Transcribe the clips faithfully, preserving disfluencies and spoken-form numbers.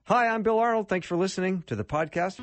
Hi, I'm Bill Arnold. Thanks for listening to the podcast.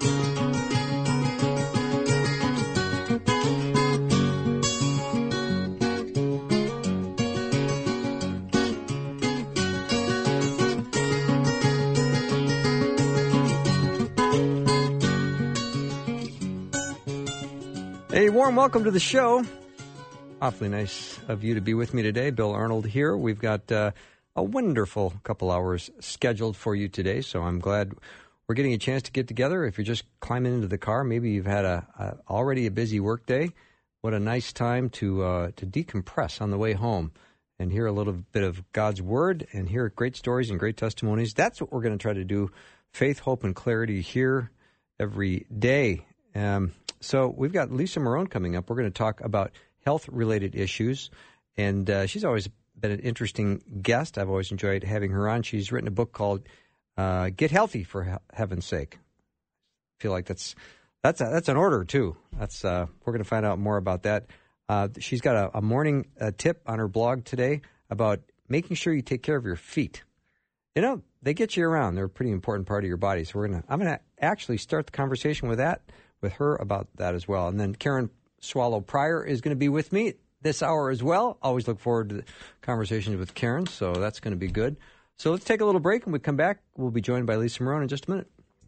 A warm welcome to the show. Awfully nice of you to be with me today. Bill Arnold here. We've got uh, a wonderful couple hours scheduled for you today, so I'm glad we're getting a chance to get together. If you're just climbing into the car, maybe you've had a, a already a busy work day. What a nice time to uh, to decompress on the way home and hear a little bit of God's Word and hear great stories and great testimonies. That's what we're going to try to do. Faith, hope, and clarity here every day. Um, so we've got Lisa Marone coming up. We're going to talk about health-related issues, and uh, she's always been an interesting guest. I've always enjoyed having her on. She's written a book called uh, Get Healthy, for he- heaven's sake. I feel like that's that's a, that's an order, too. That's uh, we're going to find out more about that. Uh, she's got a, a morning uh, tip on her blog today about making sure you take care of your feet. You know, they get you around. They're a pretty important part of your body. So we're gonna I'm going to actually start the conversation with that, with her about that as well. And then Karen Swallow Pryor is going to be with me this hour as well. Always look forward to the conversations with Karen, so that's going to be good. So let's take a little break, and when we come back, we'll be joined by Lisa Marone in just a minute.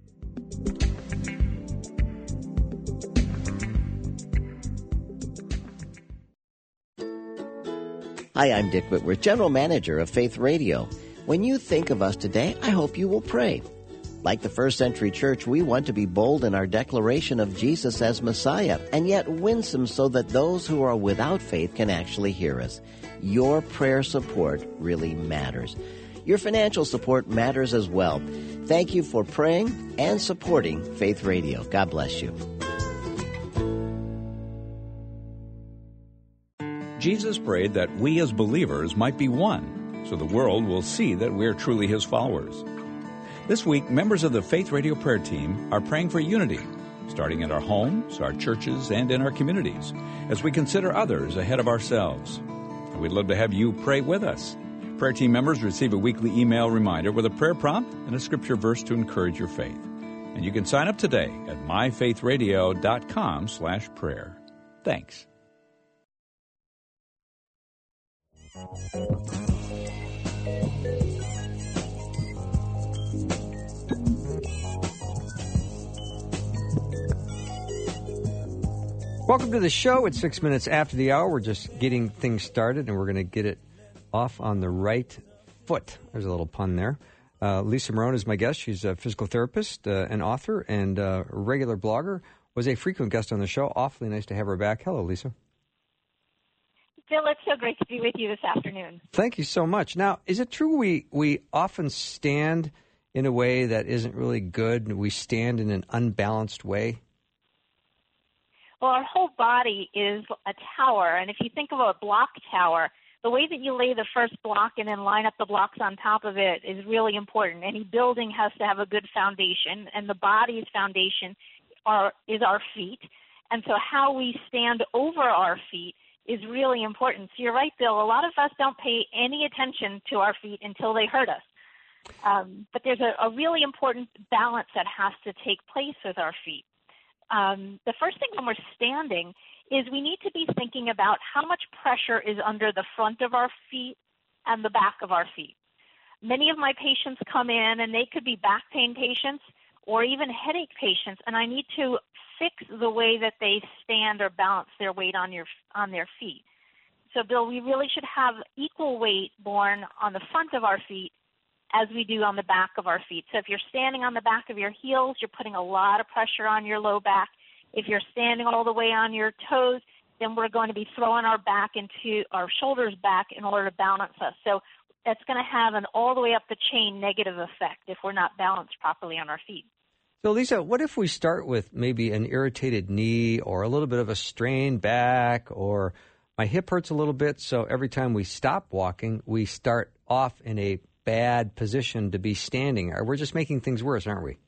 Hi, I'm Dick Whitworth, General Manager of Faith Radio. When you think of us today, I hope you will pray. Like the first century church, we want to be bold in our declaration of Jesus as Messiah, and yet winsome so that those who are without faith can actually hear us. Your prayer support really matters. Your financial support matters as well. Thank you for praying and supporting Faith Radio. God bless you. Jesus prayed that we as believers might be one, so the world will see that we're truly His followers. This week, members of the Faith Radio prayer team are praying for unity, starting at our homes, our churches, and in our communities, as we consider others ahead of ourselves. And we'd love to have you pray with us. Prayer team members receive a weekly email reminder with a prayer prompt and a scripture verse to encourage your faith. And you can sign up today at myfaithradio.com slash prayer. Thanks. Welcome to the show. It's six minutes after the hour. We're just getting things started, and we're going to get it off on the right foot. There's a little pun there. Uh, Lisa Marone is my guest. She's a physical therapist, uh, an author, and uh, a regular blogger. Was a frequent guest on the show. Awfully nice to have her back. Hello, Lisa. Bill, it's so great to be with you this afternoon. Thank you so much. Now, is it true we, we often stand in a way that isn't really good? We stand in an unbalanced way? Well, our whole body is a tower, and if you think of a block tower, the way that you lay the first block and then line up the blocks on top of it is really important. Any building has to have a good foundation, and the body's foundation are, is our feet. And so how we stand over our feet is really important. So you're right, Bill, a lot of us don't pay any attention to our feet until they hurt us. Um, but there's a, a really important balance that has to take place with our feet. Um, the first thing when we're standing is we need to be thinking about how much pressure is under the front of our feet and the back of our feet. Many of my patients come in, and they could be back pain patients or even headache patients, and I need to fix the way that they stand or balance their weight on your on their feet. So, Bill, we really should have equal weight borne on the front of our feet as we do on the back of our feet. So if you're standing on the back of your heels, you're putting a lot of pressure on your low back. If you're standing all the way on your toes, then we're going to be throwing our back into our shoulders back in order to balance us. So that's going to have an all the way up the chain negative effect if we're not balanced properly on our feet. So, Lisa, what if we start with maybe an irritated knee or a little bit of a strained back, or my hip hurts a little bit, so every time we stop walking, we start off in a bad position to be standing? We're just making things worse, aren't we?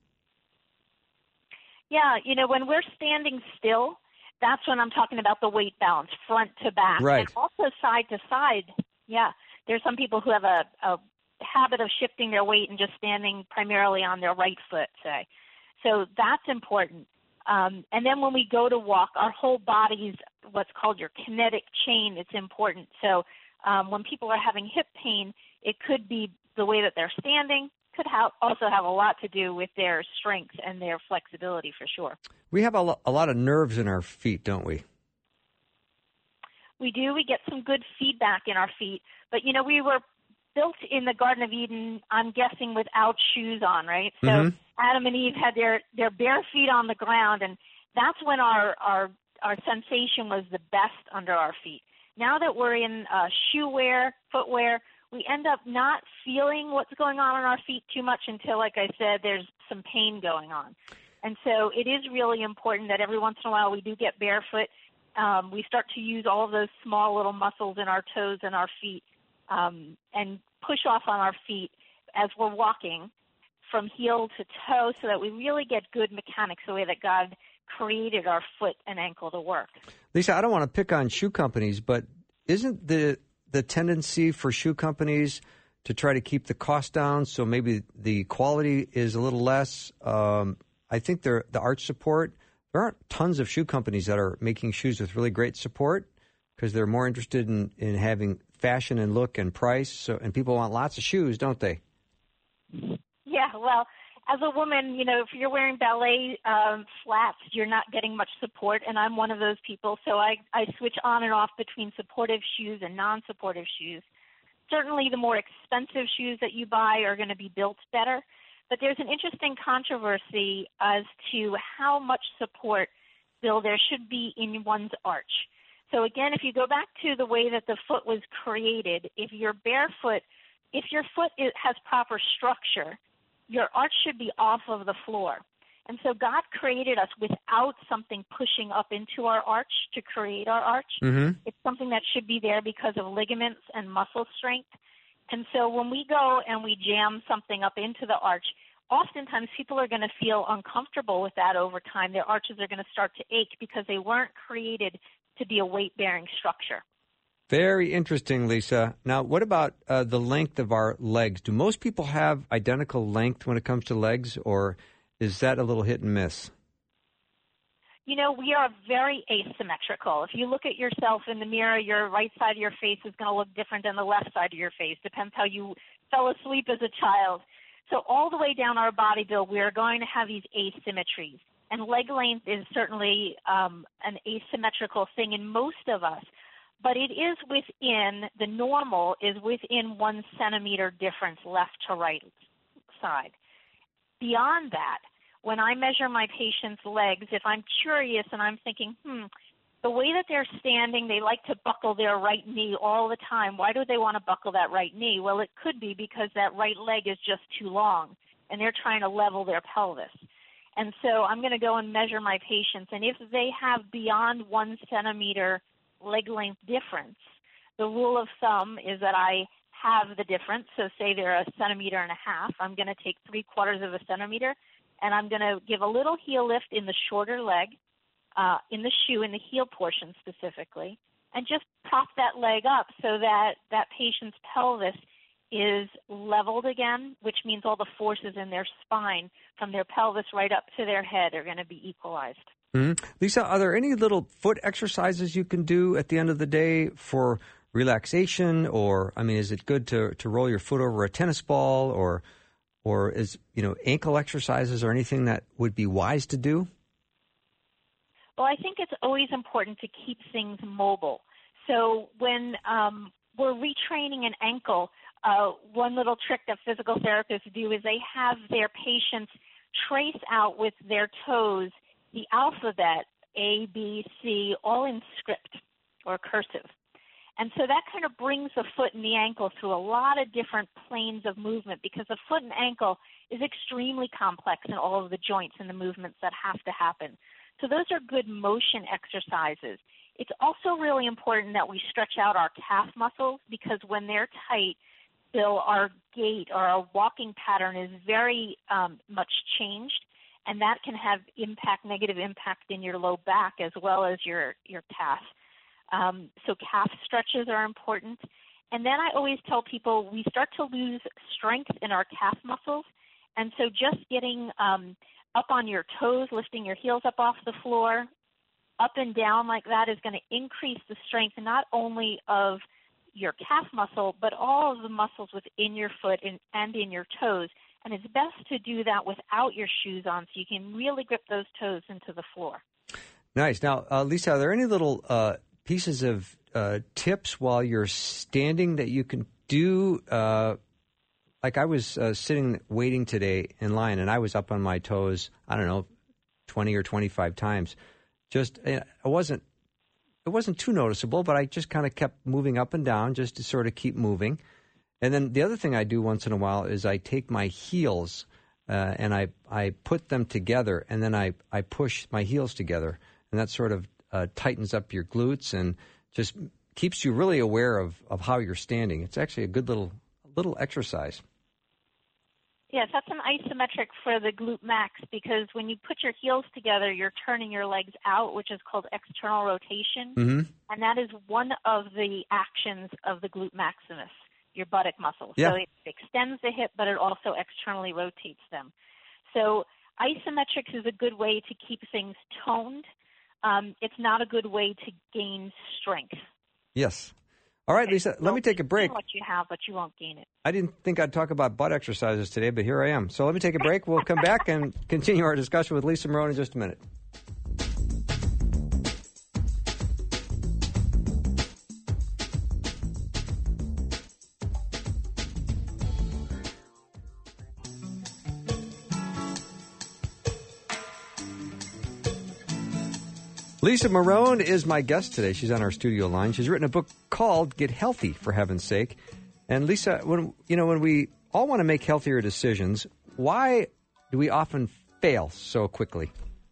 Yeah, you know, when we're standing still, that's when I'm talking about the weight balance, front to back. Right. And also side to side. Yeah, there's some people who have a, a habit of shifting their weight and just standing primarily on their right foot, say. So that's important. Um, and then when we go to walk, our whole body's what's called your kinetic chain. It's important. So um, when people are having hip pain, it could be the way that they're standing, could have also have a lot to do with their strength and their flexibility for sure. We have a, lo- a lot of nerves in our feet, don't we? We do. We get some good feedback in our feet. But, you know, we were built in the Garden of Eden, I'm guessing, without shoes on, right? So Mm-hmm. Adam and Eve had their, their bare feet on the ground, and that's when our, our, our sensation was the best under our feet. Now that we're in uh, shoe wear, footwear, we end up not feeling what's going on on our feet too much until, like I said, there's some pain going on. And so it is really important that every once in a while we do get barefoot. Um, we start to use all of those small little muscles in our toes and our feet um, and push off on our feet as we're walking from heel to toe so that we really get good mechanics the way that God created our foot and ankle to work. Lisa, I don't want to pick on shoe companies, but isn't the the tendency for shoe companies to try to keep the cost down so maybe the quality is a little less? Um, I think they're, the arch support, there aren't tons of shoe companies that are making shoes with really great support because they're more interested in, in having fashion and look and price. So, and people want lots of shoes, don't they? Yeah, well, as a woman, you know, if you're wearing ballet um, flats, you're not getting much support, and I'm one of those people. So I, I switch on and off between supportive shoes and non-supportive shoes. Certainly the more expensive shoes that you buy are going to be built better, but there's an interesting controversy as to how much support, Bill, there should be in one's arch. So again, if you go back to the way that the foot was created, if you're barefoot, if your foot is, has proper structure, your arch should be off of the floor. And so God created us without something pushing up into our arch to create our arch. Mm-hmm. It's something that should be there because of ligaments and muscle strength. And so when we go and we jam something up into the arch, oftentimes people are going to feel uncomfortable with that over time. Their arches are going to start to ache because they weren't created to be a weight-bearing structure. Very interesting, Lisa. Now, what about uh, the length of our legs? Do most people have identical length when it comes to legs, or is that a little hit and miss? You know, we are very asymmetrical. If you look at yourself in the mirror, your right side of your face is going to look different than the left side of your face. Depends how you fell asleep as a child. So all the way down our body, Bill, we are going to have these asymmetries. And leg length is certainly um, an asymmetrical thing in most of us. But it is within, the normal is within one centimeter difference left to right side. Beyond that, when I measure my patient's legs, if I'm curious and I'm thinking, hmm, the way that they're standing, they like to buckle their right knee all the time. Why do they want to buckle that right knee? Well, it could be because that right leg is just too long, and they're trying to level their pelvis. And so I'm going to go and measure my patients, and if they have beyond one centimeter leg length difference, the rule of thumb is that I have the difference. So say they're a centimeter and a half, I'm going to take three quarters of a centimeter, and I'm going to give a little heel lift in the shorter leg, uh, in the shoe, in the heel portion specifically, and just prop that leg up so that that patient's pelvis is leveled again, which means all the forces in their spine from their pelvis right up to their head are going to be equalized. Mm-hmm. Lisa, are there any little foot exercises you can do at the end of the day for relaxation? Or, I mean, is it good to, to roll your foot over a tennis ball, or or is, you know, ankle exercises or anything that would be wise to do? Well, I think it's always important to keep things mobile. So when um, we're retraining an ankle, uh, one little trick that physical therapists do is they have their patients trace out with their toes the alphabet, A, B, C, all in script or cursive. And so that kind of brings the foot and the ankle through a lot of different planes of movement, because the foot and ankle is extremely complex in all of the joints and the movements that have to happen. So those are good motion exercises. It's also really important that we stretch out our calf muscles, because when they're tight, Bill, our gait or our walking pattern is very um, much changed. And that can have impact, negative impact in your low back as well as your, your calf. Um, so calf stretches are important. And then I always tell people we start to lose strength in our calf muscles. And so just getting um, up on your toes, lifting your heels up off the floor, up and down like that is going to increase the strength not only of your calf muscle, but all of the muscles within your foot and, and in your toes. And it's best to do that without your shoes on so you can really grip those toes into the floor. Nice. Now, uh, Lisa, are there any little uh, pieces of uh, tips while you're standing that you can do? Uh, like I was uh, sitting waiting today in line, and I was up on my toes, I don't know, twenty or twenty-five times. Just, it wasn't, it wasn't too noticeable, but I just kind of kept moving up and down just to sort of keep moving. And then the other thing I do once in a while is I take my heels uh, and I, I put them together, and then I, I push my heels together. And that sort of uh, tightens up your glutes and just keeps you really aware of, of how you're standing. It's actually a good little little exercise. Yes, that's an isometric for the glute max, because when you put your heels together, you're turning your legs out, which is called external rotation. Mm-hmm. And that is one of the actions of the glute maximus, your buttock muscle. Yeah. So it extends the hip, but it also externally rotates them. So isometrics is a good way to keep things toned. Um, it's not a good way to gain strength. Yes. All right, Okay, Lisa, so let me take a break. What you have, but you won't gain it. I didn't think I'd talk about butt exercises today, but here I am. So let me take a break. We'll come back and continue our discussion with Lisa Marone in just a minute. Lisa Marone is my guest today. She's on our studio line. She's written a book called Get Healthy, for heaven's sake. And Lisa, when you know when we all want to make healthier decisions, why do we often fail so quickly?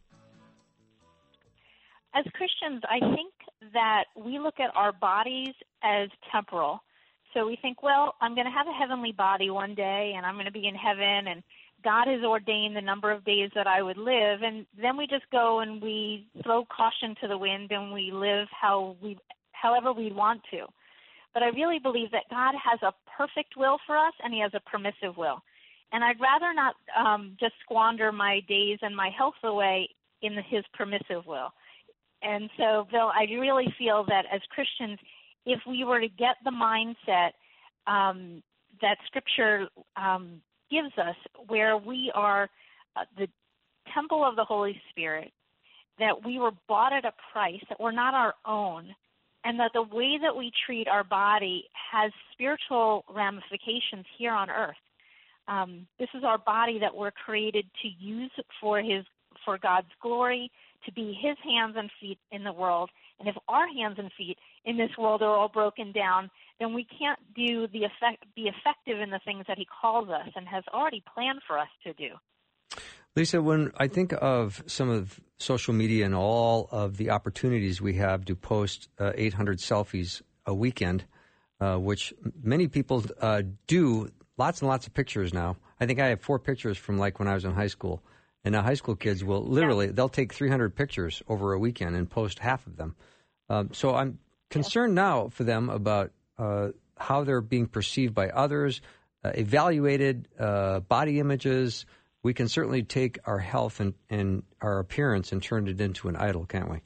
As Christians, I think that we look at our bodies as temporal. So we think, well, I'm going to have a heavenly body one day, and I'm going to be in heaven, and God has ordained the number of days that I would live, and then we just go and we throw caution to the wind and we live how we, however we want to. But I really believe that God has a perfect will for us, and He has a permissive will. And I'd rather not um, just squander my days and my health away in the, His permissive will. And so, Bill, I really feel that as Christians, if we were to get the mindset um, that Scripture um, gives us, where we are uh, the temple of the Holy Spirit, that we were bought at a price, that we're not our own, and that the way that we treat our body has spiritual ramifications here on earth. Um, this is our body that we're created to use for His, for God's glory, to be His hands and feet in the world. And if our hands and feet in this world are all broken down, then we can't do the effect, be effective in the things that He calls us and has already planned for us to do. Lisa, when I think of some of social media and all of the opportunities we have to post uh, eight hundred selfies a weekend, uh, which many people uh, do, lots and lots of pictures now. I think I have four pictures from like when I was in high school. And now high school kids will literally, yeah. they'll take three hundred pictures over a weekend and post half of them. Um, so I'm concerned now for them about uh, how they're being perceived by others, uh, evaluated uh, body images. We can certainly take our health and, and our appearance and turn it into an idol, can't we?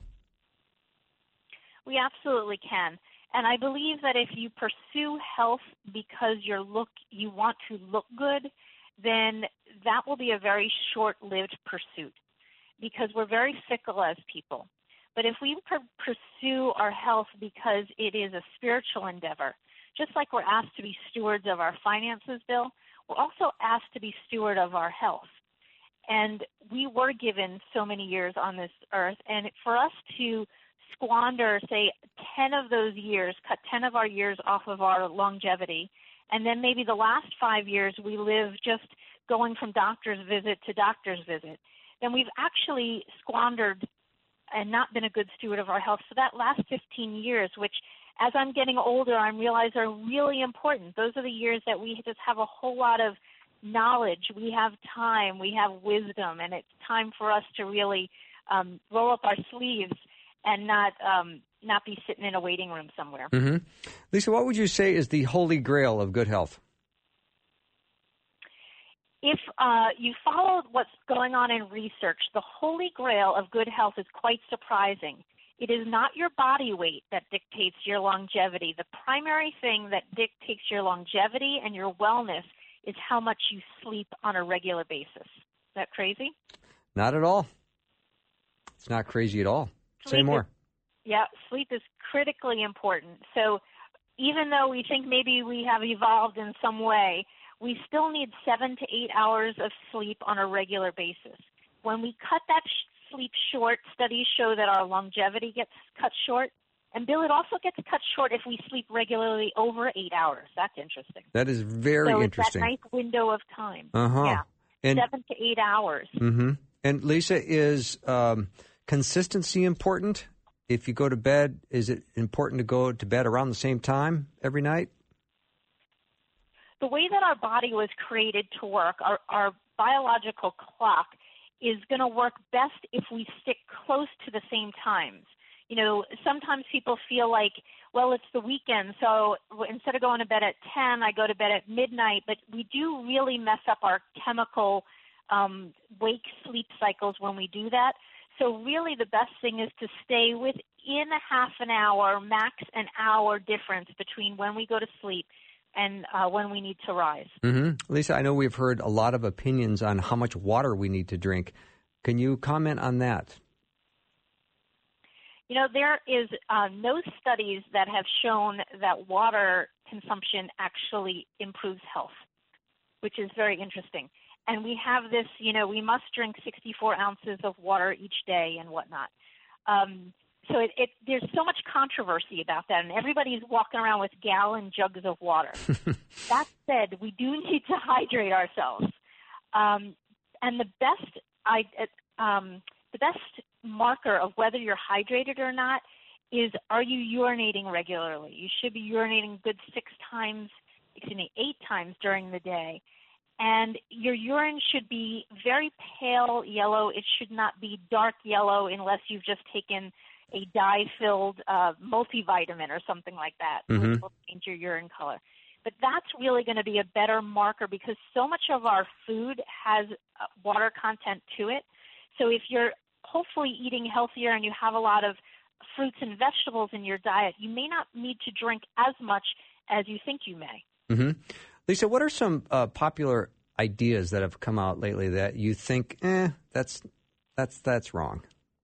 We absolutely can. And I believe that if you pursue health because you're look, you want to look good, then that will be a very short-lived pursuit, because we're very fickle as people. But if we per- pursue our health because it is a spiritual endeavor, just like we're asked to be stewards of our finances, Bill, we're also asked to be steward of our health. And we were given so many years on this earth, and for us to squander, say, ten of those years, cut ten of our years off of our longevity, and then maybe the last five years we live just going from doctor's visit to doctor's visit, then we've actually squandered and not been a good steward of our health. So that last fifteen years, which as I'm getting older, I realize are really important. Those are the years that we just have a whole lot of knowledge. We have time. We have wisdom. And it's time for us to really um, roll up our sleeves and not, um, not be sitting in a waiting room somewhere. Mm-hmm. Lisa, what would you say is the holy grail of good health? If uh, you follow what's going on in research, the holy grail of good health is quite surprising. It is not your body weight that dictates your longevity. The primary thing that dictates your longevity and your wellness is how much you sleep on a regular basis. Is that crazy? Not at all. It's not crazy at all. Say Sleep more. Is, yeah, sleep is critically important. So even though we think maybe we have evolved in some way, we still need seven to eight hours of sleep on a regular basis. When we cut that sh- sleep short, studies show that our longevity gets cut short. And, Bill, it also gets cut short if we sleep regularly over eight hours. That's interesting. That is very so interesting. So it's that nice window of time. Uh-huh. Yeah, and, seven to eight hours. Mm-hmm. And, Lisa, is um, consistency important? If you go to bed, is it important to go to bed around the same time every night? The way that our body was created to work, our, our biological clock, is going to work best if we stick close to the same times. You know, sometimes people feel like, well, it's the weekend, so instead of going to bed at ten, I go to bed at midnight. But we do really mess up our chemical um, wake-sleep cycles when we do that. So really the best thing is to stay within a half an hour, max an hour difference between when we go to sleep and uh, when we need to rise. Mm-hmm. Lisa, I know we've heard a lot of opinions on how much water we need to drink. Can you comment on that? You know, there is uh, no studies that have shown that water consumption actually improves health, which is very interesting. And we have this, you know, we must drink sixty-four ounces of water each day and whatnot. Um, so it, it, there's so much controversy about that, and everybody's walking around with gallon jugs of water. That said, we do need to hydrate ourselves. Um, and the best, I, um, the best marker of whether you're hydrated or not is, are you urinating regularly? You should be urinating good six times, excuse me, eight times during the day. And your urine should be very pale yellow. It should not be dark yellow unless you've just taken a dye-filled uh, multivitamin or something like that, Mm-hmm. which will change your urine color. But that's really going to be a better marker because so much of our food has uh, water content to it. So if you're hopefully eating healthier and you have a lot of fruits and vegetables in your diet, you may not need to drink as much as you think you may. Mm-hmm. Lisa, what are some uh, popular ideas that have come out lately that you think, eh, that's that's that's wrong?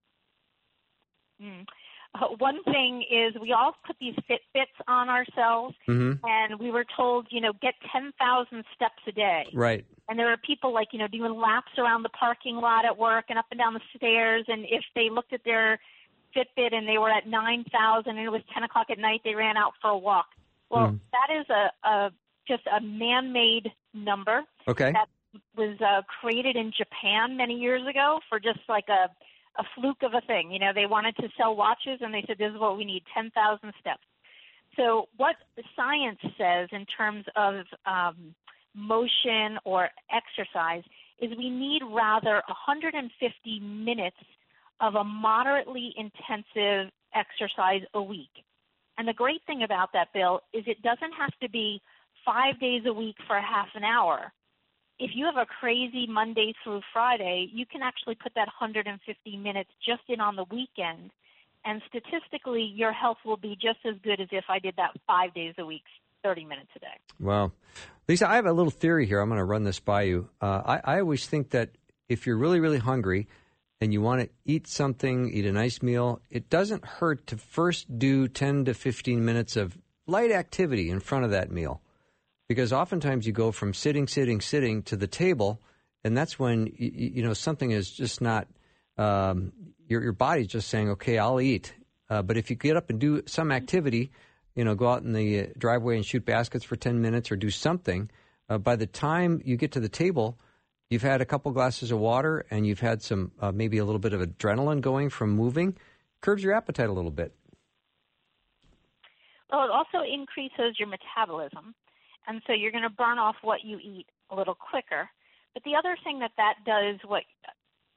Mm. Uh, one thing is we all put these Fitbits on ourselves, Mm-hmm. and we were told, you know, get ten thousand steps a day. Right. And there are people like, you know, doing laps around the parking lot at work and up and down the stairs, and if they looked at their Fitbit and they were at nine thousand and it was ten o'clock at night, they ran out for a walk. Well, Mm. that is a, a just a man-made number. Okay. That was uh, created in Japan many years ago for just like a, a fluke of a thing. You know, they wanted to sell watches, and they said, this is what we need, ten thousand steps. So what the science says in terms of um, motion or exercise is we need rather one hundred fifty minutes of a moderately intensive exercise a week. And the great thing about that, Bill, is it doesn't have to be five days a week for a half an hour. If you have a crazy Monday through Friday, you can actually put that one hundred fifty minutes just in on the weekend, and statistically your health will be just as good as if I did that five days a week, thirty minutes a day. Wow. Lisa, I have a little theory here. I'm going to run this by you. Uh, I, I always think that if you're really, really hungry and you want to eat something, eat a nice meal, it doesn't hurt to first do ten to fifteen minutes of light activity in front of that meal. Because oftentimes you go from sitting, sitting, sitting to the table, and that's when, you, you know, something is just not, um, your, your body's just saying, okay, I'll eat. Uh, but if you get up and do some activity, you know, go out in the driveway and shoot baskets for ten minutes or do something, uh, by the time you get to the table, you've had a couple glasses of water and you've had some, uh, maybe a little bit of adrenaline going from moving, curbs your appetite a little bit. Well, it also increases your metabolism. And so you're going to burn off what you eat a little quicker. But the other thing that that does, what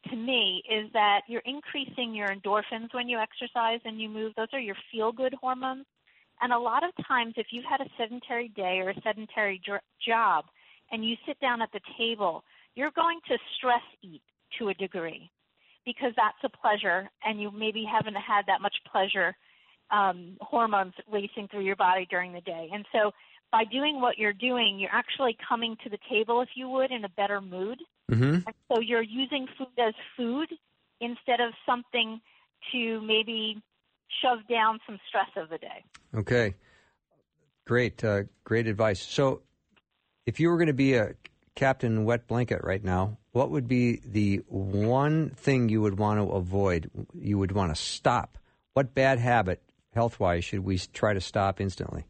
to me is that you're increasing your endorphins when you exercise and you move. Those are your feel-good hormones. And a lot of times if you've had a sedentary day or a sedentary dr- job and you sit down at the table, you're going to stress eat to a degree because that's a pleasure and you maybe haven't had that much pleasure um, hormones racing through your body during the day. And so by doing what you're doing, you're actually coming to the table, if you would, in a better mood. Mm-hmm. And so you're using food as food instead of something to maybe shove down some stress of the day. Okay. Great. Uh, great advice. So if you were going to be a Captain Wet Blanket right now, what would be the one thing you would want to avoid, you would want to stop? What bad habit, health-wise, should we try to stop instantly?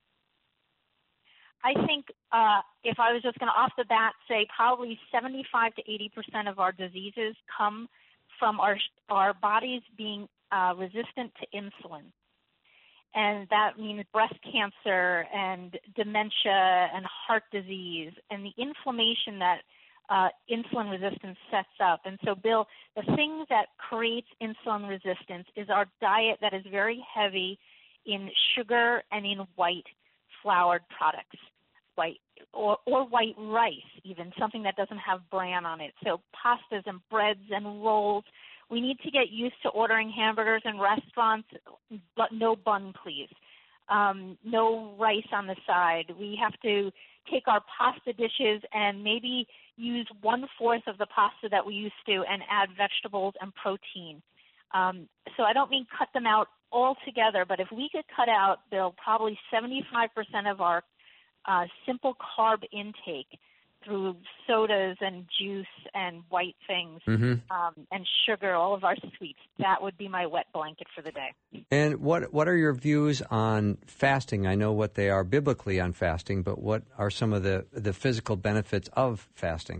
I think uh, if I was just going to off the bat say probably seventy-five to eighty percent of our diseases come from our our bodies being uh, resistant to insulin. And that means breast cancer and dementia and heart disease and the inflammation that uh, insulin resistance sets up. And so, Bill, the thing that creates insulin resistance is our diet that is very heavy in sugar and in white floured products. White or, or white rice, even something that doesn't have bran on it. So pastas and breads and rolls. We need to get used to ordering hamburgers in restaurants, but no bun, please. Um, no rice on the side. We have to take our pasta dishes and maybe use one-fourth of the pasta that we used to and add vegetables and protein. Um, so I don't mean cut them out altogether, but if we could cut out, Bill, probably seventy-five percent of our Uh, simple carb intake through sodas and juice and white things mm-hmm. um, and sugar, all of our sweets. That would be my wet blanket for the day. And what what are your views on fasting? I know what they are biblically on fasting, but what are some of the, the physical benefits of fasting?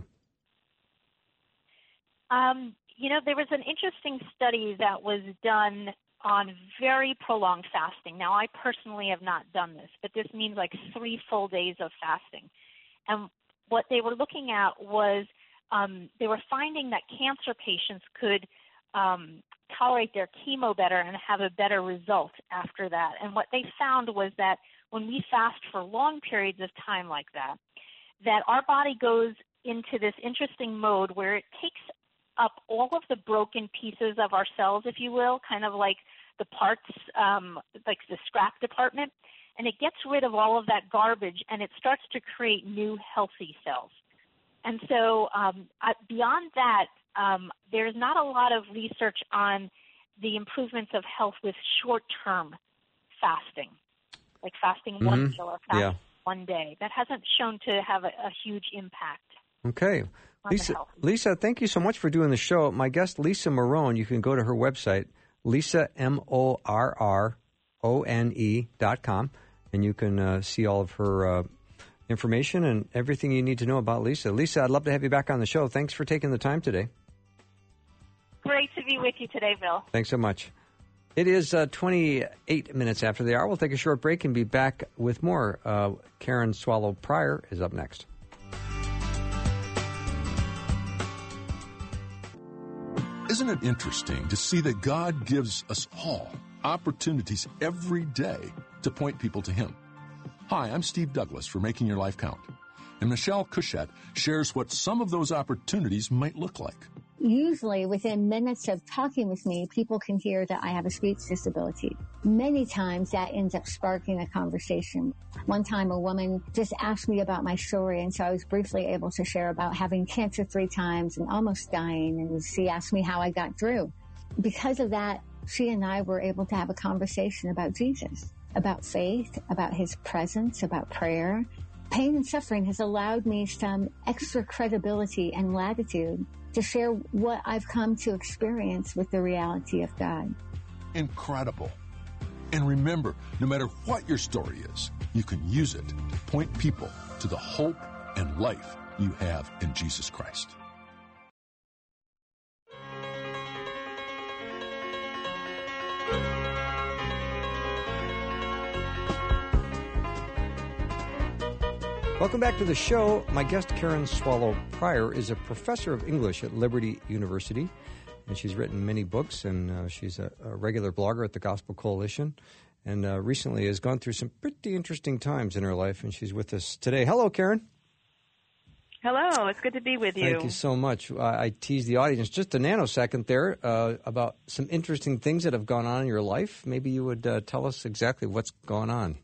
Um, you know, there was an interesting study that was done on very prolonged fasting. Now, I personally have not done this, but this means like three full days of fasting. And what they were looking at was um, they were finding that cancer patients could um, tolerate their chemo better and have a better result after that. And what they found was that when we fast for long periods of time like that, that our body goes into this interesting mode where it takes up all of the broken pieces of our cells, if you will, kind of like the parts, um, like the scrap department, and it gets rid of all of that garbage, and it starts to create new healthy cells. And so um, uh, beyond that, um, there's not a lot of research on the improvements of health with short-term fasting, like fasting mm-hmm. one meal or fasting yeah. one day. That hasn't shown to have a, a huge impact. Okay. Lisa, Lisa, thank you so much for doing the show. My guest, Lisa Morrone, you can go to her website, Lisa, M O R R O N E dot com, and you can uh, see all of her uh, information and everything you need to know about Lisa. Lisa, I'd love to have you back on the show. Thanks for taking the time today. Great to be with you today, Bill. Thanks so much. It is uh, twenty-eight minutes after the hour. We'll take a short break and be back with more. Uh, Karen Swallow Pryor is up next. Isn't it interesting to see that God gives us all opportunities every day to point people to Him? Hi, I'm Steve Douglas for Making Your Life Count. And Michelle Cushett shares what some of those opportunities might look like. Usually within minutes of talking with me, people can hear that I have a speech disability. Many times that ends up sparking a conversation. One time a woman just asked me about my story, and so I was briefly able to share about having cancer three times and almost dying, and she asked me how I got through. Because of that, she and I were able to have a conversation about Jesus, about faith, about His presence, about prayer. Pain and suffering has allowed me some extra credibility and latitude to share what I've come to experience with the reality of God. Incredible. And remember, no matter what your story is, you can use it to point people to the hope and life you have in Jesus Christ. Welcome back to the show. My guest, Karen Swallow Prior, is a professor of English at Liberty University, and she's written many books, and uh, she's a, a regular blogger at the Gospel Coalition, and uh, recently has gone through some pretty interesting times in her life, and she's with us today. Hello, Karen. Hello. It's good to be with you. Thank you so much. Uh, I teased the audience just a nanosecond there uh, about some interesting things that have gone on in your life. Maybe you would uh, tell us exactly what's going on.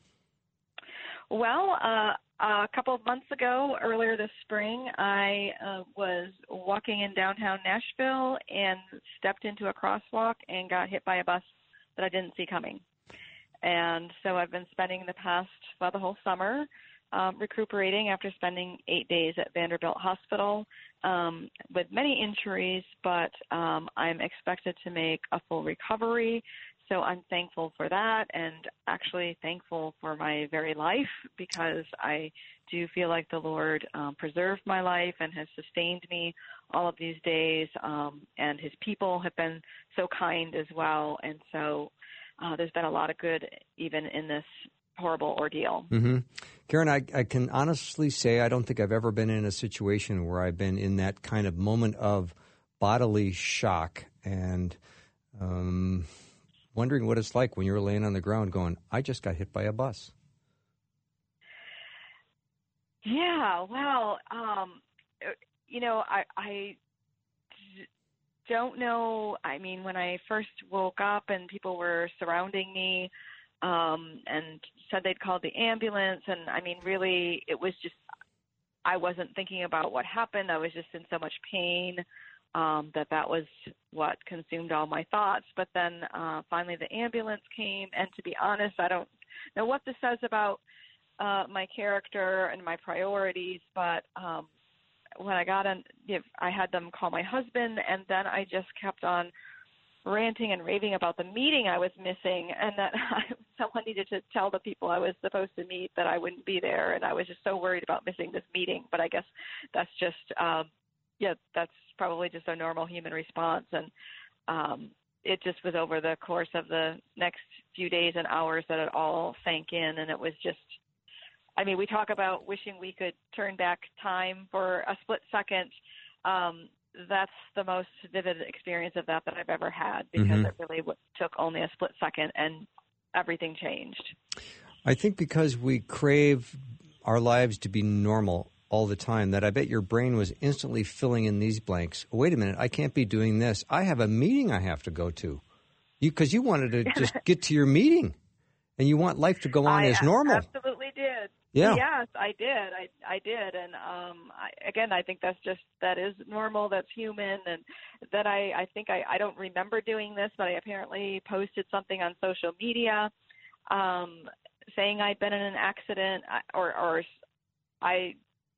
Well, uh, a couple of months ago, earlier this spring, I uh, was walking in downtown Nashville and stepped into a crosswalk and got hit by a bus that I didn't see coming. And so I've been spending the past, well, the whole summer um, recuperating after spending eight days at Vanderbilt Hospital um, with many injuries, but um, I'm expected to make a full recovery. So I'm thankful for that, and actually thankful for my very life, because I do feel like the Lord um, preserved my life and has sustained me all of these days, um, and his people have been so kind as well. And so uh, there's been a lot of good even in this horrible ordeal. Mm-hmm. Karen, I, I can honestly say I don't think I've ever been in a situation where I've been in that kind of moment of bodily shock and um wondering what it's like when you're laying on the ground going, I just got hit by a bus. Yeah, well, um, you know, I, I don't know. I mean, when I first woke up and people were surrounding me um, and said they'd called the ambulance, and I mean, really, it was just, I wasn't thinking about what happened. I was just in so much pain. Um, that that was what consumed all my thoughts. But then uh, finally the ambulance came, and to be honest, I don't know what this says about uh, my character and my priorities, but um, when I got on, you know, I had them call my husband, and then I just kept on ranting and raving about the meeting I was missing, and that I, someone needed to tell the people I was supposed to meet that I wouldn't be there, and I was just so worried about missing this meeting. But I guess that's just um, – yeah, that's probably just a normal human response. And um, it just was over the course of the next few days and hours that it all sank in. And it was just, I mean, we talk about wishing we could turn back time for a split second. Um, that's the most vivid experience of that that I've ever had, because mm-hmm. it really w- took only a split second and everything changed. I think because we crave our lives to be normal all the time, that I bet your brain was instantly filling in these blanks. Wait a minute, I can't be doing this. I have a meeting I have to go to. You, because you wanted to just get to your meeting, and you want life to go on I as normal. Absolutely did. Yeah. Yes, I did. I I did, and um, I, again, I think that's just that is normal. That's human, and that I I think I I don't remember doing this, but I apparently posted something on social media, um, saying I'd been in an accident, or or I.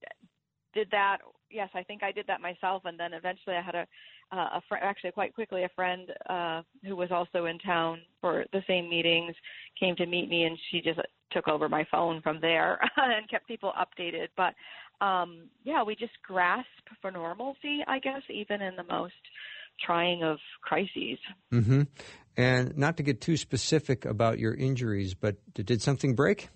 did that. Yes, I think I did that myself. And then eventually I had a, uh, a fr- actually quite quickly, a friend uh, who was also in town for the same meetings came to meet me, and she just took over my phone from there and kept people updated. But um, yeah, we just grasp for normalcy, I guess, even in the most trying of crises. Mm-hmm. And not to get too specific about your injuries, but did something break?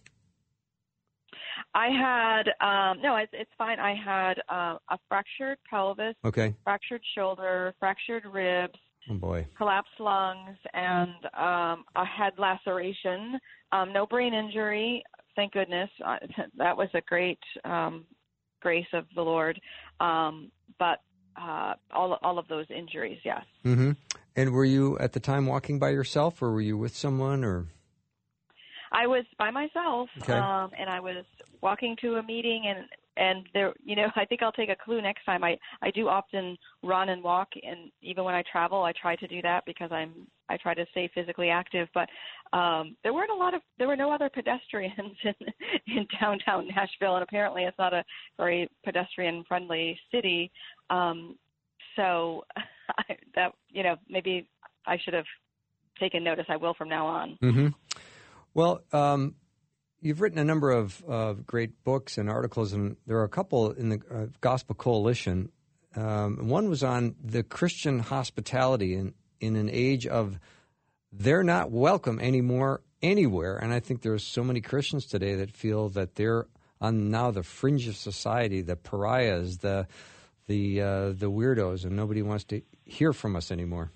I had, um, no, it's, it's fine. I had uh, a fractured pelvis, okay. fractured shoulder, fractured ribs, oh boy. collapsed lungs, and um, a head laceration. Um, no brain injury, thank goodness. Uh, that was a great um, grace of the Lord. Um, but uh, all all of those injuries, yes. Mm-hmm. And were you at the time walking by yourself, or were you with someone, or? I was by myself, okay. um, and I was walking to a meeting, and, and there, you know, I think I'll take a clue next time. I, I do often run and walk, and even when I travel, I try to do that because I'm I try to stay physically active. But um, there weren't a lot of there were no other pedestrians in in downtown Nashville, and apparently it's not a very pedestrian friendly city. Um, so I, that you know maybe I should have taken notice. I will from now on. Mm-hmm. Well, um, you've written a number of uh, great books and articles, and there are a couple in the uh, Gospel Coalition. Um, one was on the Christian hospitality in, in an age of they're not welcome anymore anywhere. And I think there are so many Christians today that feel that they're on now the fringe of society, the pariahs, the the uh, the weirdos, and nobody wants to hear from us anymore.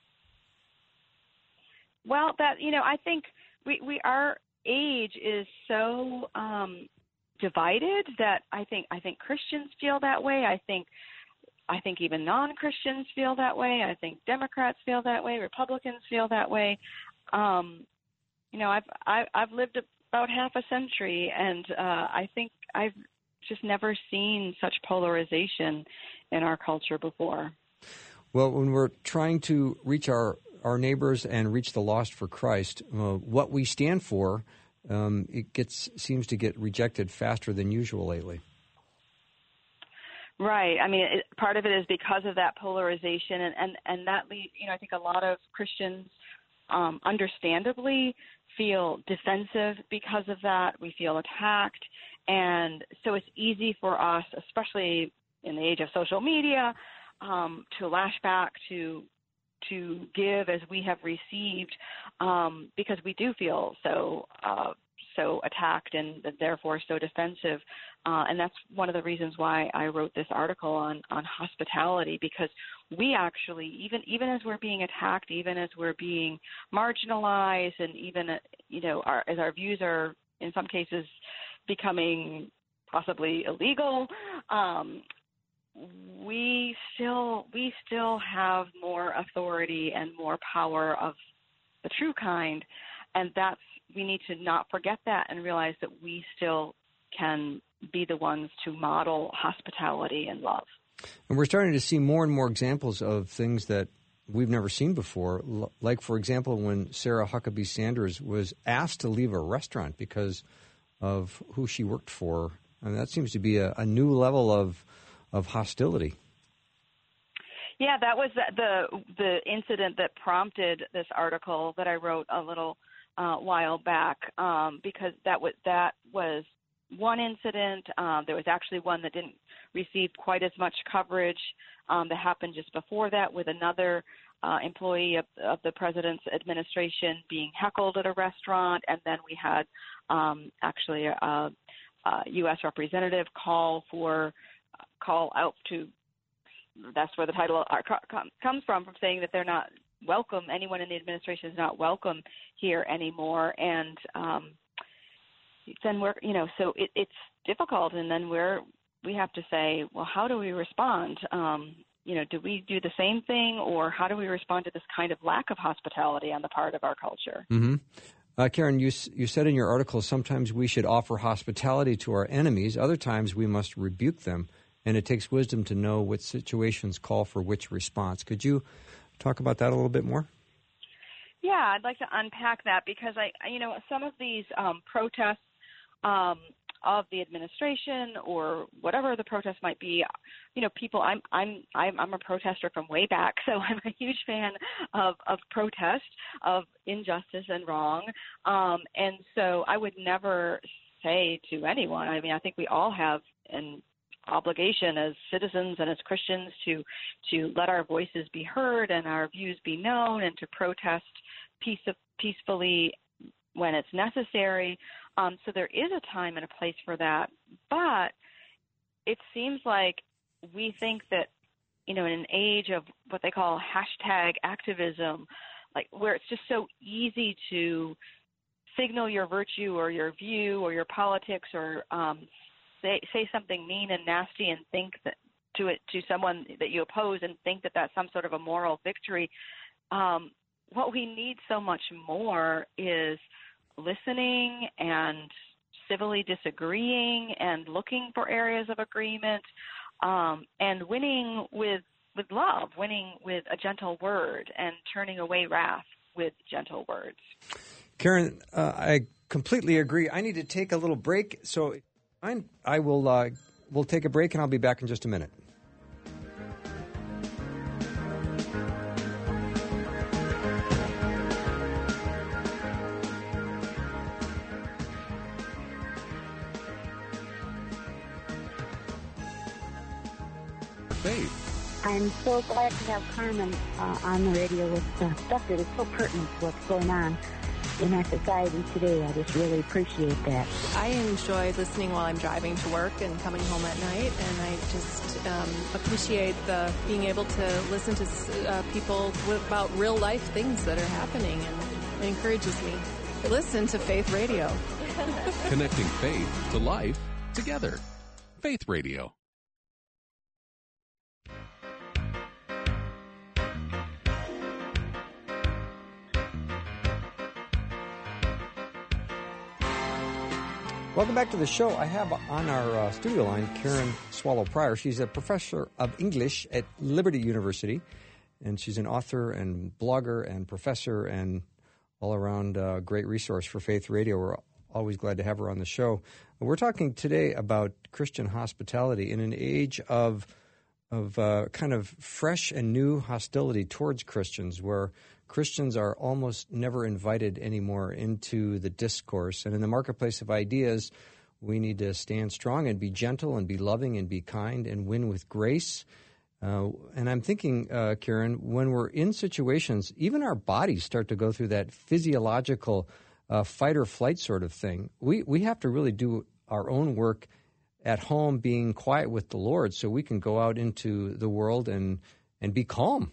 Well, that you know, I think we, we our age is so um, divided that I think I think Christians feel that way. I think I think even non-Christians feel that way. I think Democrats feel that way. Republicans feel that way. Um, you know, I've I, I've lived about half a century, and uh, I think I've just never seen such polarization in our culture before. Well, when we're trying to reach our, our neighbors and reach the lost for Christ, uh, what we stand for, um, it gets seems to get rejected faster than usual lately. Right. I mean, it, part of it is because of that polarization, and, and, and that leads, you know, I think a lot of Christians um, understandably feel defensive because of that. We feel attacked. And so it's easy for us, especially in the age of social media, um, to lash back, to to give as we have received, um, because we do feel so uh, so attacked and therefore so defensive. Uh, and that's one of the reasons why I wrote this article on, on hospitality, because we actually, even even as we're being attacked, even as we're being marginalized, and even, uh, you know, our, as our views are in some cases becoming possibly illegal, um, we still we still have more authority and more power of the true kind, and that's we need to not forget that and realize that we still can be the ones to model hospitality and love. And we're starting to see more and more examples of things that we've never seen before. Like, for example, when Sarah Huckabee Sanders was asked to leave a restaurant because of who she worked for. And that seems to be a, a new level of of hostility. Yeah, that was the, the the incident that prompted this article that I wrote a little uh, while back, um, because that was that was one incident. Um, there was actually one that didn't receive quite as much coverage um, that happened just before that with another uh, employee of, of the president's administration being heckled at a restaurant, and then we had um, actually a, a U S representative call for call out to. That's where the title comes from, from saying that they're not welcome. Anyone in the administration is not welcome here anymore. And um, then we're, you know, so it, it's difficult. And then we're, we have to say, well, how do we respond? Um, you know, do we do the same thing, or how do we respond to this kind of lack of hospitality on the part of our culture? Mm-hmm. Uh, Karen, you you said in your article, sometimes we should offer hospitality to our enemies. Other times we must rebuke them. And it takes wisdom to know what situations call for which response. Could you talk about that a little bit more? Yeah, I'd like to unpack that, because I, you know, some of these um, protests um, of the administration, or whatever the protest might be, you know, people. I'm I'm I'm, I'm a protester from way back, so I'm a huge fan of of protest, of injustice and wrong, um, and so I would never say to anyone. I mean, I think we all have an obligation as citizens and as Christians to to let our voices be heard and our views be known, and to protest peace, peacefully when it's necessary. Um, so there is a time and a place for that. But it seems like we think that, you know, in an age of what they call hashtag activism, like where it's just so easy to signal your virtue or your view or your politics, or um, Say, say something mean and nasty and think that to it to someone that you oppose, and think that that's some sort of a moral victory. Um, what we need so much more is listening and civilly disagreeing and looking for areas of agreement, um, and winning with with love, winning with a gentle word, and turning away wrath with gentle words. Karen, uh, I completely agree. I need to take a little break, so I'm, I will uh, we'll take a break, and I'll be back in just a minute. Faith. I'm so glad to have Carmen uh, on the radio with uh, stuff that is so pertinent to what's going on in our society today. I just really appreciate that. I enjoy listening while I'm driving to work and coming home at night, and I just um, appreciate the being able to listen to uh, people about real life things that are happening, and it encourages me. Listen to Faith Radio. Connecting faith to life together. Faith Radio. Welcome back to the show. I have on our uh, studio line Karen Swallow Prior. She's a professor of English at Liberty University, and she's an author and blogger and professor and all-around uh, great resource for Faith Radio. We're always glad to have her on the show. We're talking today about Christian hospitality in an age of of uh, kind of fresh and new hostility towards Christians, where Christians are almost never invited anymore into the discourse. And in the marketplace of ideas, we need to stand strong and be gentle and be loving and be kind and win with grace. Uh, and I'm thinking, uh, Karen, when we're in situations, even our bodies start to go through that physiological uh, fight or flight sort of thing. We, we have to really do our own work at home, being quiet with the Lord, so we can go out into the world and, and be calm.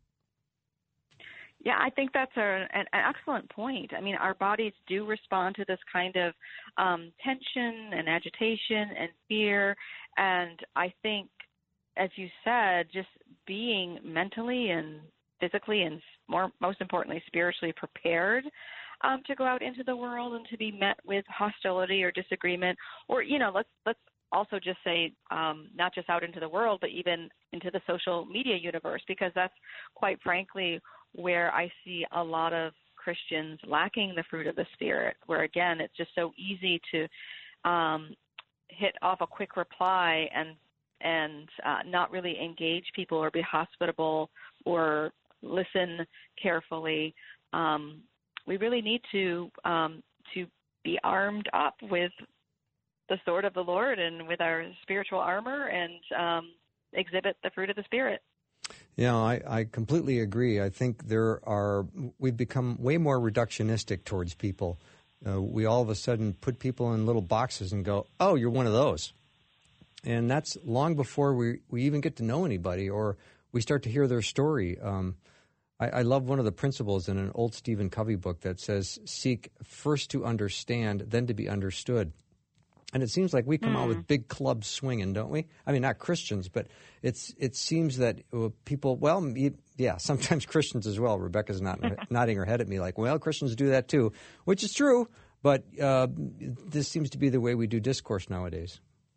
Yeah, I think that's a, an, an excellent point. I mean, our bodies do respond to this kind of um, tension and agitation and fear. And I think, as you said, just being mentally and physically and more, most importantly, spiritually prepared um, to go out into the world and to be met with hostility or disagreement, or, you know, let's let's also just say um, not just out into the world, but even into the social media universe, because that's quite frankly where I see a lot of Christians lacking the fruit of the Spirit, where, again, it's just so easy to um, hit off a quick reply and and uh, not really engage people or be hospitable or listen carefully. Um, we really need to um, to be armed up with the sword of the Lord and with our spiritual armor and um, exhibit the fruit of the Spirit. Yeah, I, I completely agree. I think there are we've become way more reductionistic towards people. Uh, we all of a sudden put people in little boxes and go, oh, you're one of those. And that's long before we, we even get to know anybody or we start to hear their story. Um, I, I love one of the principles in an old Stephen Covey book that says, seek first to understand, then to be understood. And it seems like we come mm. out with big clubs swinging, don't we? I mean, not Christians, but it's it seems that people, well, yeah, sometimes Christians as well. Rebecca's not nodding her head at me like, well, Christians do that too, which is true. But uh, this seems to be the way we do discourse nowadays.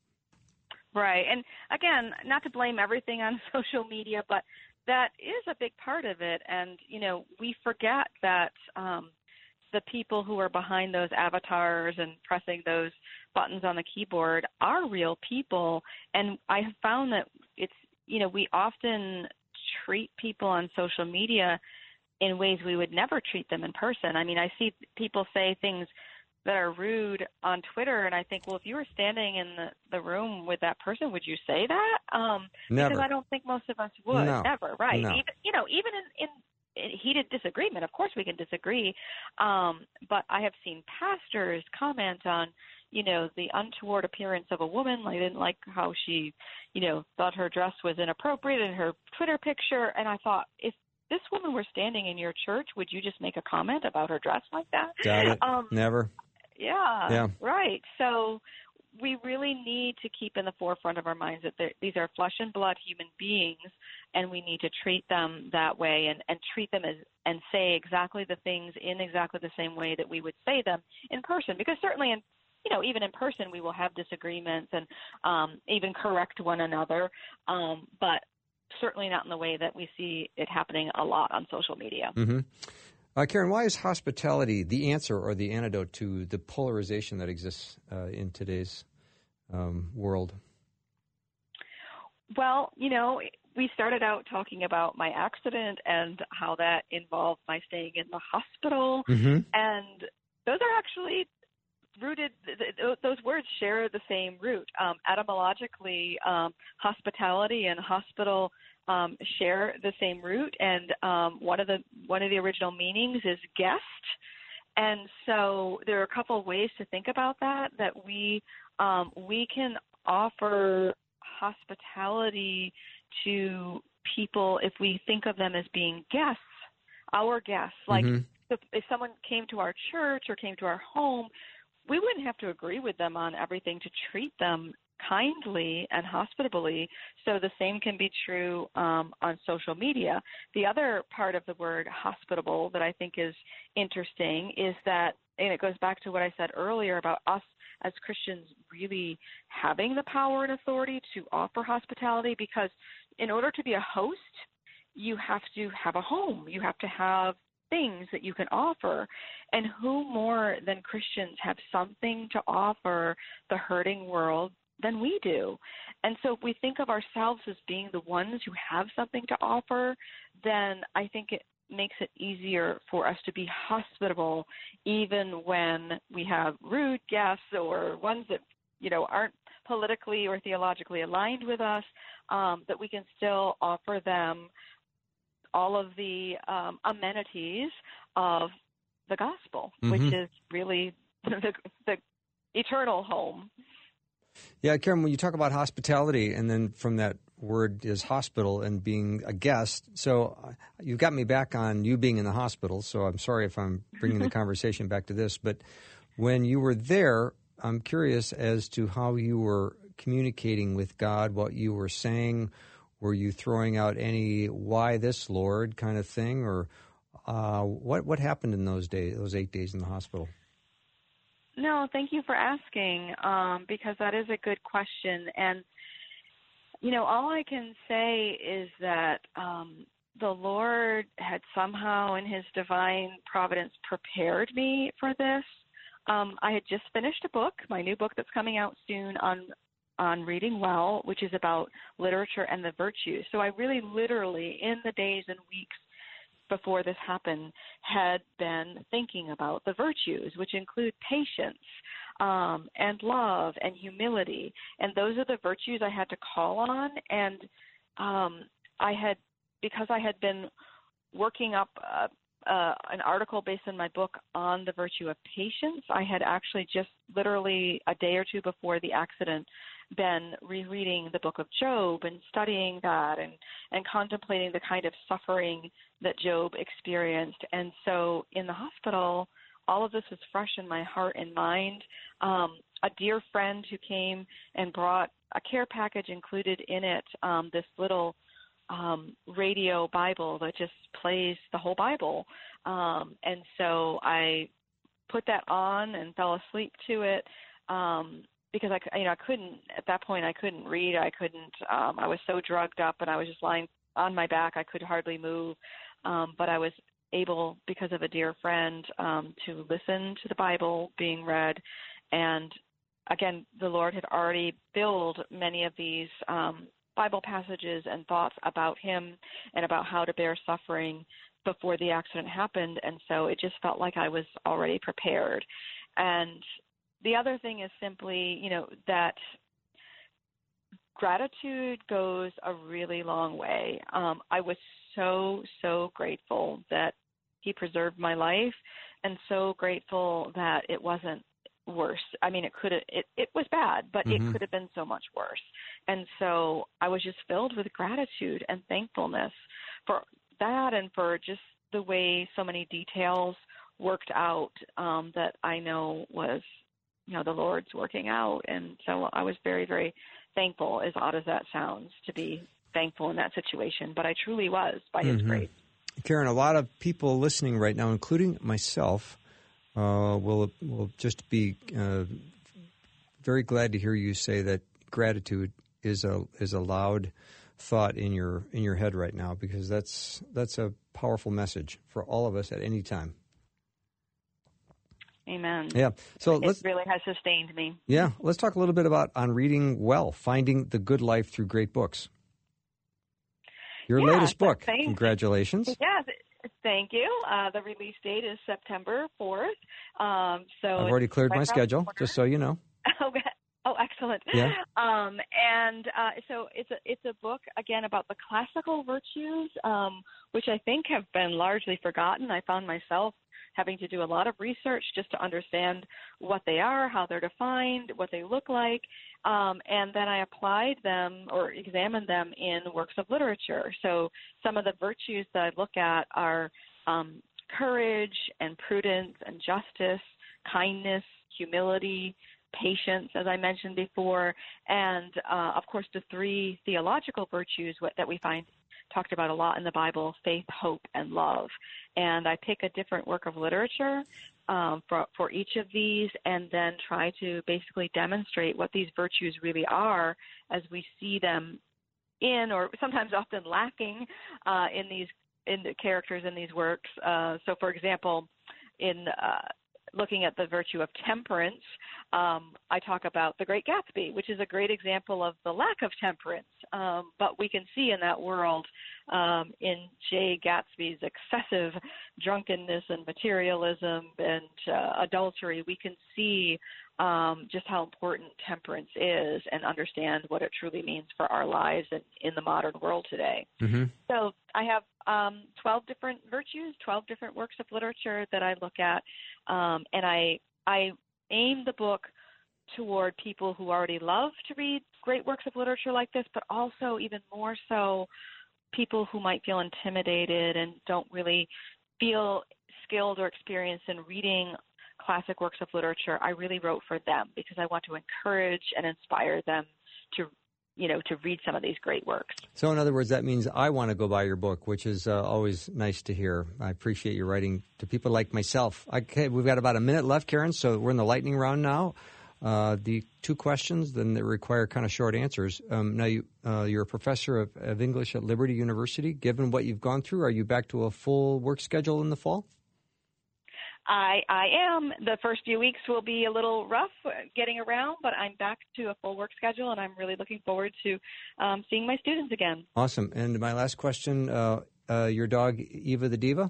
Right. And again, not to blame everything on social media, but that is a big part of it. And, you know, we forget that um, the people who are behind those avatars and pressing those buttons on the keyboard are real people. And I have found that it's, you know, we often treat people on social media in ways we would never treat them in person. I mean, I see people say things that are rude on Twitter, and I think, well, if you were standing in the, the room with that person, would you say that? Um, Never. Because I don't think most of us would. No. Never, right? No. Even, you know, even in, in heated disagreement, of course we can disagree, um, but I have seen pastors comment on, you know, the untoward appearance of a woman. They didn't like how she, you know, thought her dress was inappropriate in her Twitter picture, and I thought, if this woman were standing in your church, would you just make a comment about her dress like that? Got it. Um, Never. Yeah, yeah, right. So we really need to keep in the forefront of our minds that these are flesh and blood human beings, and we need to treat them that way and, and treat them as and say exactly the things in exactly the same way that we would say them in person. Because certainly, in you know, even in person, we will have disagreements and um, even correct one another, um, but certainly not in the way that we see it happening a lot on social media. Mm-hmm. Uh, Karen, why is hospitality the answer or the antidote to the polarization that exists uh, in today's um, world? Well, you know, we started out talking about my accident and how that involved my staying in the hospital. Mm-hmm. And those are actually rooted, th- those words share the same root. Um, etymologically, um, hospitality and hospital um, share the same root, and um, one of the one of the original meanings is guest. And so there are a couple of ways to think about that, that we um, we can offer hospitality to people if we think of them as being guests, our guests. Like mm-hmm. if, if someone came to our church or came to our home, we wouldn't have to agree with them on everything to treat them kindly and hospitably. So the same can be true um, on social media. The other part of the word hospitable that I think is interesting is that, and it goes back to what I said earlier about us as Christians really having the power and authority to offer hospitality, because in order to be a host, you have to have a home. You have to have things that you can offer. And who more than Christians have something to offer the hurting world than we do? And so if we think of ourselves as being the ones who have something to offer, then I think it makes it easier for us to be hospitable even when we have rude guests or ones that, you know, aren't politically or theologically aligned with us, um, that we can still offer them all of the um, amenities of the gospel, mm-hmm. which is really the, the eternal home. Yeah, Karen, when you talk about hospitality, and then from that word is hospital and being a guest, so you've got me back on you being in the hospital, so I'm sorry if I'm bringing the conversation back to this, but when you were there, I'm curious as to how you were communicating with God, what you were saying. Were you throwing out any "why this, Lord" kind of thing, or uh, what what happened in those days, those eight days in the hospital? No, thank you for asking, um, because that is a good question. And, you know, all I can say is that um, the Lord had somehow in his divine providence prepared me for this. Um, I had just finished a book, my new book that's coming out soon on on reading well, which is about literature and the virtues. So I really literally, in the days and weeks before this happened, had been thinking about the virtues, which include patience um, and love and humility. And those are the virtues I had to call on. And um, I had, because I had been working up uh, uh, an article based on my book on the virtue of patience, I had actually just literally a day or two before the accident been rereading the book of Job and studying that and, and contemplating the kind of suffering that Job experienced. And so in the hospital, all of this was fresh in my heart and mind. Um, a dear friend who came and brought a care package included in it, um, this little um, radio Bible that just plays the whole Bible. Um, and so I put that on and fell asleep to it. Um, Because I, you know, I couldn't at that point. I couldn't read. I couldn't. Um, I was so drugged up, and I was just lying on my back. I could hardly move. Um, but I was able, because of a dear friend, um, to listen to the Bible being read. And again, the Lord had already filled many of these um, Bible passages and thoughts about Him and about how to bear suffering before the accident happened. And so it just felt like I was already prepared. And the other thing is simply, you know, that gratitude goes a really long way. Um, I was so, so grateful that He preserved my life, and so grateful that it wasn't worse. I mean, it could have, it, it was bad, but mm-hmm. it could have been so much worse. And so I was just filled with gratitude and thankfulness for that and for just the way so many details worked out um, that I know was, you know, the Lord's working out. And so I was very, very thankful, as odd as that sounds, to be thankful in that situation. But I truly was, by His mm-hmm. grace. Karen, a lot of people listening right now, including myself, uh, will will just be uh, very glad to hear you say that gratitude is a is a loud thought in your in your head right now, because that's that's a powerful message for all of us at any time. Amen. Yeah. So it let's, really has sustained me. Yeah. Let's talk a little bit about on reading well, finding the good life through great books. Your yeah, latest book. Thanks. Congratulations. Yeah, thank you. Uh, the release date is September fourth. Um, so I've already cleared right my schedule, corner. just so you know. Okay. Oh, excellent. Yeah. Um, and uh, so it's a it's a book again about the classical virtues, um, which I think have been largely forgotten. I found myself having to do a lot of research just to understand what they are, how they're defined, what they look like, um, and then I applied them or examined them in works of literature. So some of the virtues that I look at are um, courage and prudence and justice, kindness, humility, patience, as I mentioned before, and, uh, of course, the three theological virtues that we find talked about a lot in the Bible, faith, hope, and love. And I pick a different work of literature um, for, for each of these and then try to basically demonstrate what these virtues really are as we see them in, or sometimes often lacking, uh, in these in the characters in these works. Uh, so, for example, in uh, looking at the virtue of temperance, um, I talk about The Great Gatsby, which is a great example of the lack of temperance. Um, but we can see in that world, um, in Jay Gatsby's excessive drunkenness and materialism and uh, adultery, we can see um, just how important temperance is and understand what it truly means for our lives in, in the modern world today. Mm-hmm. So I have um, twelve different virtues, twelve different works of literature that I look at, um, and I I aim the book toward people who already love to read great works of literature like this, but also even more so people who might feel intimidated and don't really feel skilled or experienced in reading classic works of literature. I really wrote for them because I want to encourage and inspire them to, you know, to read some of these great works. So in other words, that means I want to go buy your book, which is uh, always nice to hear. I appreciate you writing to people like myself. Okay, we've got about a minute left, Karen, so we're in the lightning round now. Uh, the two questions, then they require kind of short answers. Um, now, you, uh, you're a professor of, of English at Liberty University. Given what you've gone through, are you back to a full work schedule in the fall? I, I am. The first few weeks will be a little rough getting around, but I'm back to a full work schedule, and I'm really looking forward to um, seeing my students again. Awesome. And my last question, uh, uh, your dog, Eva the Diva?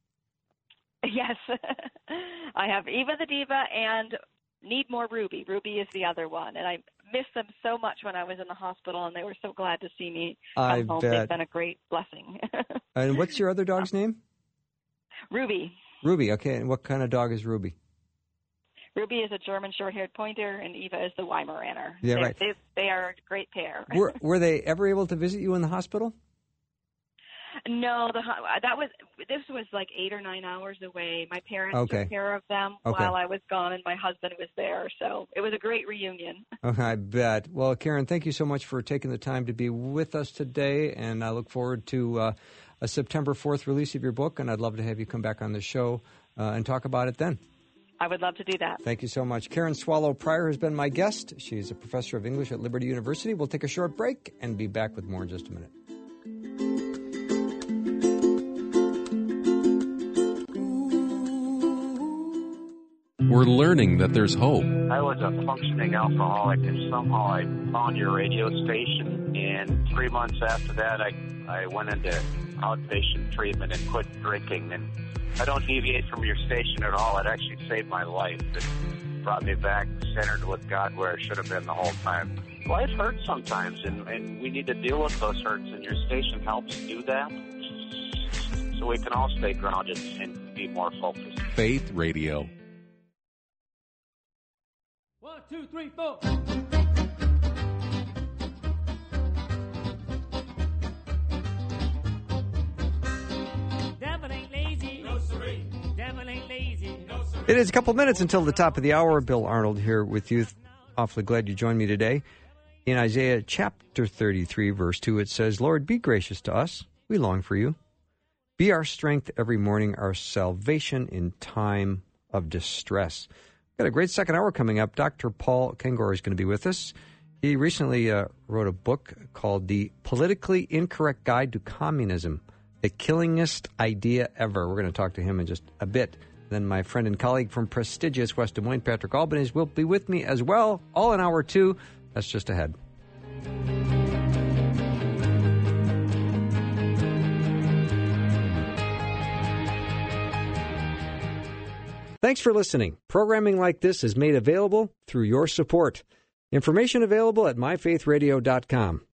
Yes. I have Eva the Diva and Need More Ruby. Ruby is the other one, and I missed them so much when I was in the hospital, and they were so glad to see me come I home. bet. They've been a great blessing. And what's your other dog's name? Ruby. Ruby, okay. And what kind of dog is Ruby? Ruby is a German short-haired pointer, and Eva is the Weimaraner. Yeah, they, right. They, they are a great pair. Were, were they ever able to visit you in the hospital? No, the that was this was like eight or nine hours away. My parents Okay. took care of them Okay. while I was gone, and my husband was there. So it was a great reunion. Oh, I bet. Well, Karen, thank you so much for taking the time to be with us today, and I look forward to uh, a September fourth release of your book, and I'd love to have you come back on the show uh, and talk about it then. I would love to do that. Thank you so much. Karen Swallow Prior has been my guest. She's a professor of English at Liberty University. We'll take a short break and be back with more in just a minute. We're learning that there's hope. I was a functioning alcoholic, and somehow I found your radio station, and three months after that, I, I went into outpatient treatment and quit drinking, and I don't deviate from your station at all. It actually saved my life. It brought me back centered with God where I should have been the whole time. Life hurts sometimes, and, and we need to deal with those hurts, and your station helps do that, so we can all stay grounded and be more focused. Faith Radio. One, two, three, four. Devil ain't lazy. No, siree. Devil ain't lazy. No, siree. It is a couple minutes until the top of the hour. Bill Arnold here with you. Awfully glad you joined me today. In Isaiah chapter thirty-three, verse two, it says, Lord, be gracious to us. We long for you. Be our strength every morning, our salvation in time of distress. Got a great second hour coming up. Doctor Paul Kengor is going to be with us. He recently uh, wrote a book called The Politically Incorrect Guide to Communism, the Killingest Idea Ever. We're going to talk to him in just a bit. Then my friend and colleague from prestigious West Des Moines, Patrick Albanese, will be with me as well, all in hour two. That's just ahead. Thanks for listening. Programming like this is made available through your support. Information available at my faith radio dot com.